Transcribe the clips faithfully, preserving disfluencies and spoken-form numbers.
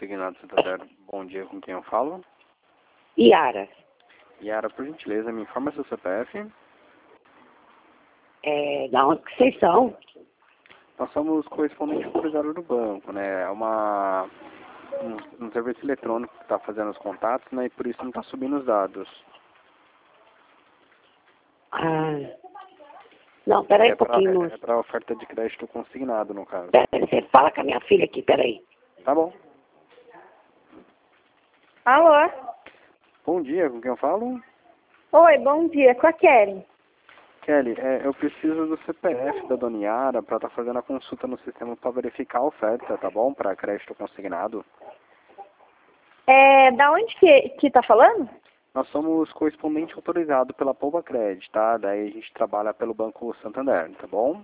Consignado Santander, bom dia, com quem eu falo? Iara. Yara, por gentileza, me informa seu C P F. É, da onde que vocês são? Nós somos correspondente autorizado do banco, né? É uma, um, um serviço eletrônico que está fazendo os contatos, né? E por isso não está subindo os dados. Ah, não, peraí É um pouquinho, para moço. é para oferta de crédito consignado, no caso. Peraí, você fala com a minha filha aqui, peraí. Tá bom. Alô? Bom dia, com quem eu falo? Oi, bom dia. Com a Kelly. Kelly, é, eu preciso do C P F da dona Yara para estar tá fazendo a consulta no sistema para verificar a oferta, tá bom? Para crédito consignado. É, da onde que, que tá falando? Nós somos correspondente autorizado pela Poupa Credit, tá? Daí a gente trabalha pelo Banco Santander, tá bom?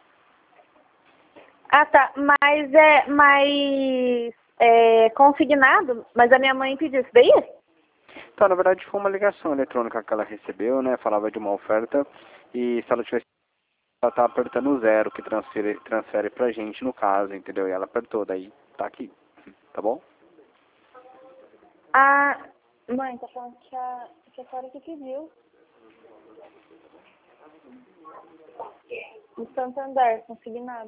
Ah, tá. Mas é, mas é consignado? Mas a minha mãe pediu isso daí? Então, na verdade, foi uma ligação eletrônica que ela recebeu, né? Falava de uma oferta e se ela tivesse... Ela tá apertando o zero, que transfere, transfere pra gente no caso, entendeu? E ela apertou, daí tá aqui, tá bom? Ah, mãe, tá falando que a, que a senhora que pediu. No Santander, consignado.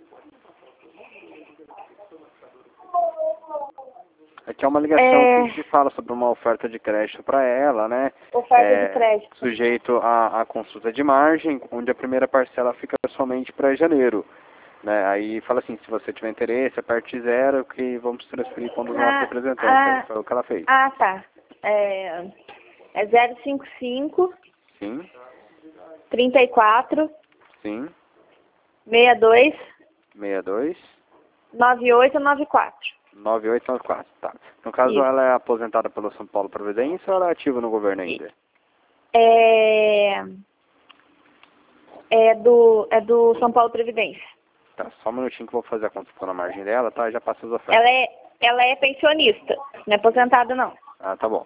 Aqui é uma ligação É... que fala sobre uma oferta de crédito para ela, né? Oferta É, de crédito. sujeito à, à consulta de margem, onde a primeira parcela fica somente para janeiro. Né? Aí fala assim, se você tiver interesse, aperte zero que vamos transferir para um dos nossos Ah, representantes. ah, Aí foi o que ela fez. ah, tá. É, é zero cinco cinco, Sim, trinta e quatro, sim, sessenta e dois, sessenta e dois, noventa e oito noventa e quatro. noventa e oito noventa e quatro, tá. No caso, Isso. ela é aposentada pelo São Paulo Previdência ou ela é ativa no governo ainda? É, é, do, é do São Paulo Previdência. Tá, só um minutinho que eu vou fazer a consulta na margem dela, tá? Já passa as ofertas. Ela é, ela é pensionista, não é aposentada não. Ah, tá bom.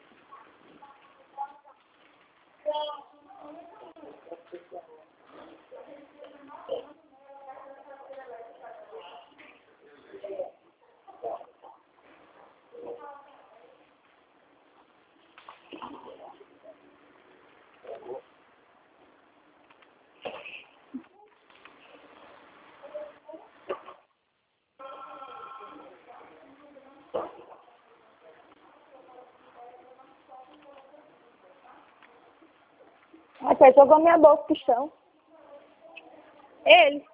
Até jogou minha bolsa pro chão. Ele.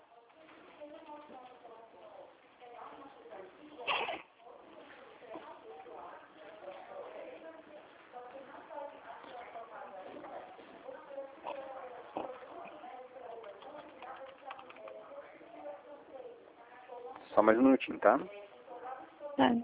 Só mais um minutinho, tá? É.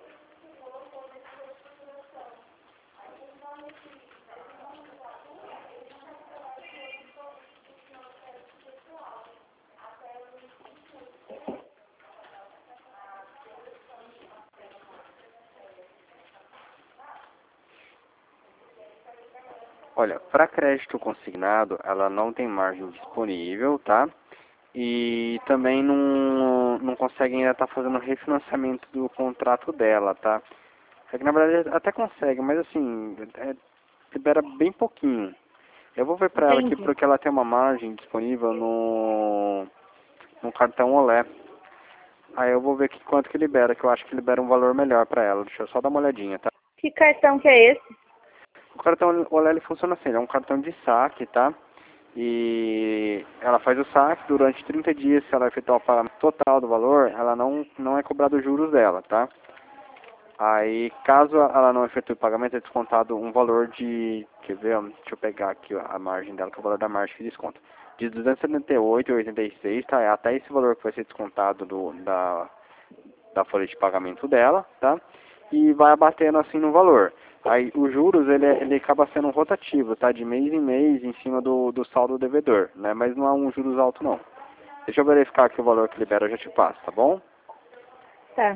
Olha, para crédito consignado, ela não tem margem disponível, tá? E também não, não consegue ainda estar fazendo refinanciamento do contrato dela, tá? É que na verdade até consegue, mas assim, é, libera bem pouquinho. Eu vou ver para ela aqui Entendi. porque ela tem uma margem disponível no, no cartão Olé. Aí eu vou ver que quanto que libera, que eu acho que libera um valor melhor para ela. Deixa eu só dar uma olhadinha, tá? Que cartão que é esse? O cartão Olé ele funciona assim, ele é um cartão de saque, tá? E ela faz o saque durante trinta dias, se ela efetuar o pagamento total do valor, ela não, não é cobrado os juros dela, tá? Aí, caso ela não efetue o pagamento, é descontado um valor de, quer ver, deixa eu pegar aqui a margem dela, que é o valor da margem que desconta. De duzentos e setenta e oito reais e oitenta e seis centavos, tá? É até esse valor que vai ser descontado do, da, da folha de pagamento dela, tá? E vai abatendo assim no valor. Aí os juros, ele, ele acaba sendo rotativo, tá? De mês em mês, em cima do, do saldo devedor, né? Mas não é um juros alto, não. Deixa eu verificar aqui o valor que libera, eu já te passo, tá bom? Tá.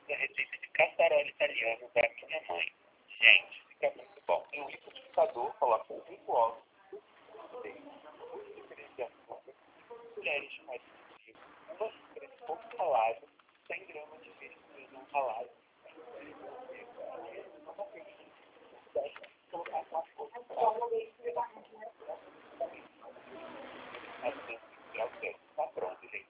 da receita de cassarela italiano da minha mãe. Gente, fica muito bom. Tem um liquidificador, coloca cinco ovos, seis, colheres de farinha de trigo, uma xícara de coco ralado, cem gramas de feijão ralado. Colocar uma coco tá pronto, gente.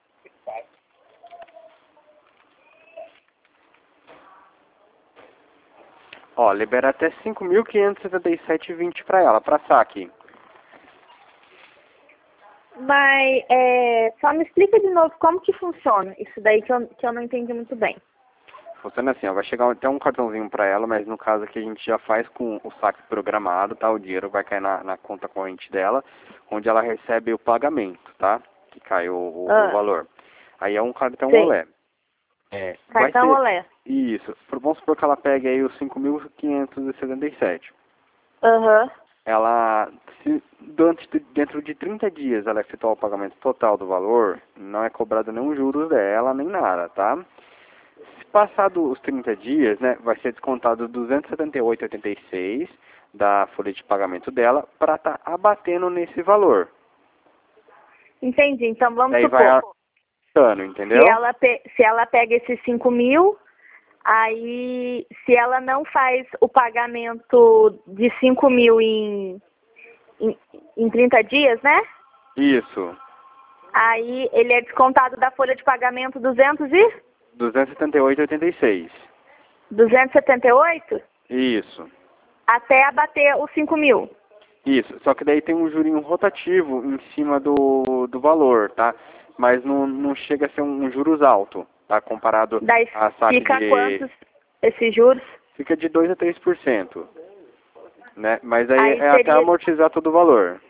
Ó, libera até cinco mil quinhentos e setenta e sete e vinte para ela, para saque. Mas é, só me explica de novo como que funciona isso daí que eu, que eu não entendi muito bem. Funciona assim, ó, vai chegar até um cartãozinho para ela, mas no caso aqui a gente já faz com o saque programado, tá? O dinheiro vai cair na, na conta corrente dela, onde ela recebe o pagamento, tá? Que cai o, o, Ah. o valor. Aí é um cartão Sim. Olé. É, Cartão vai ser, Olé. Isso. Vamos supor que ela pegue aí os cinco mil quinhentos e setenta e sete. Aham. Ela, se dentro, dentro de trinta dias ela efetuar o pagamento total do valor, não é cobrado nenhum juros dela, nem nada, tá? Se passado os trinta dias, né, vai ser descontado duzentos e setenta e oito reais e oitenta e seis centavos da folha de pagamento dela para estar tá abatendo nesse valor. Entendi. Então vamos Daí supor. vai arcando, entendeu? Se ela, pe se ela pega esses cinco mil, aí se ela não faz o pagamento de cinco mil em, em, em trinta dias, né? Isso. Aí ele é descontado da folha de pagamento duzentos e? duzentos e setenta e oito reais e oitenta e seis centavos. duzentos e setenta e oito? Isso. Até abater os cinco mil. Isso. Só que daí tem um jurinho rotativo em cima do, do valor, tá? Mas não, não chega a ser um, um juros alto, tá? Comparado Daí a saque fica de... quantos esses juros? Fica de dois a três por cento, né? Mas aí, Aí é até seria- amortizar todo o valor.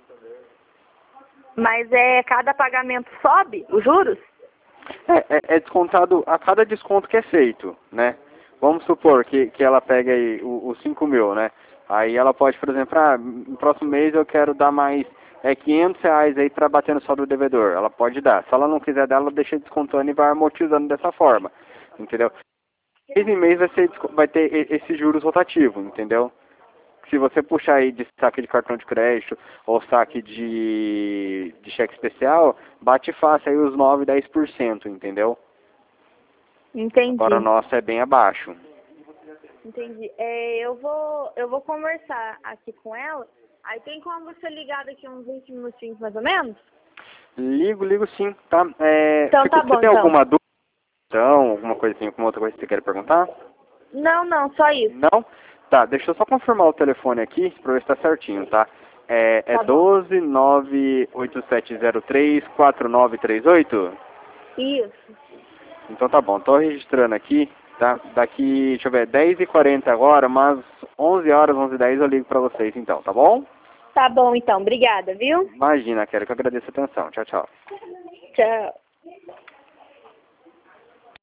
Mas é cada pagamento sobe os juros? É, é, é descontado a cada desconto que é feito, né? Vamos supor que, que ela pega aí os cinco mil, né? Aí ela pode, por exemplo, ah, no próximo mês eu quero dar mais é, quinhentos reais aí para bater no saldo do devedor. Ela pode dar. Se ela não quiser dar, ela deixa descontando e vai amortizando dessa forma, entendeu? Mês em mês vai, ser, vai ter esse juros rotativo, entendeu? Se você puxar aí de saque de cartão de crédito ou saque de, de cheque especial, bate fácil aí os nove, dez por cento, entendeu? Entendi. Agora o nosso é bem abaixo. Entendi. É, eu vou eu vou conversar aqui com ela. Aí tem como você ligar daqui uns vinte minutinhos mais ou menos? Ligo, ligo sim, tá? É, Então fica- tá bom, você tem então. alguma dúvida, então, alguma coisa assim, alguma outra coisa que você quer perguntar? Não, não, só isso. Não? Tá, deixa eu só confirmar o telefone aqui, pra ver se tá certinho, tá? É, é Tá bom. doze, nove oito sete zero três, quatro nove três oito? Isso. Então tá bom, tô registrando aqui, tá? Daqui, deixa eu ver, dez e quarenta agora, mas onze horas, onze e dez eu ligo pra vocês então, tá bom? Tá bom, então. Obrigada, viu? Imagina, quero que eu agradeça a atenção. Tchau, tchau. Tchau.